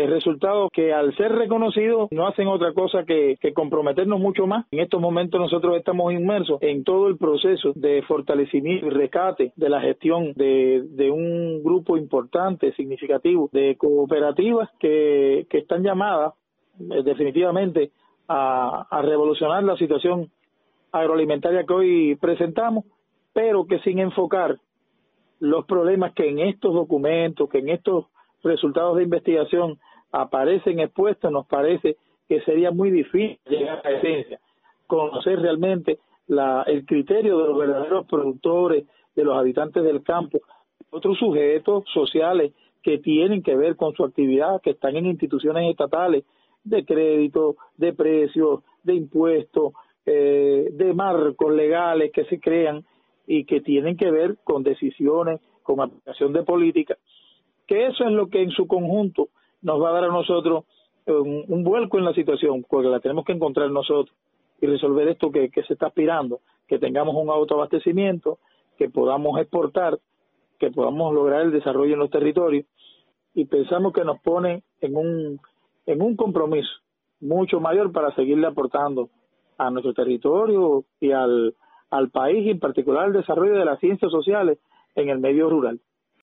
resultados que al ser reconocidos no hacen otra cosa que comprometernos mucho más. En estos momentos nosotros estamos inmersos en todo el proceso de fortalecimiento y rescate de la gestión de un grupo importante, significativo, de cooperativas que están llamadas definitivamente a revolucionar la situación agroalimentaria que hoy presentamos, pero que sin enfocar los problemas que en estos documentos, que en estos resultados de investigación aparecen expuestos, nos parece que sería muy difícil llegar a la esencia, conocer realmente el criterio de los verdaderos productores, de los habitantes del campo, otros sujetos sociales que tienen que ver con su actividad, que están en instituciones estatales de crédito, de precios, de impuestos, de marcos legales que se crean y que tienen que ver con decisiones, con aplicación de políticas, que eso es lo que en su conjunto nos va a dar a nosotros un vuelco en la situación, porque la tenemos que encontrar nosotros y resolver esto que se está aspirando, que tengamos un autoabastecimiento, que podamos exportar, que podamos lograr el desarrollo en los territorios, y pensamos que nos pone en un compromiso mucho mayor para seguirle aportando a nuestro territorio y al país, y en particular el desarrollo de las ciencias sociales en el medio rural.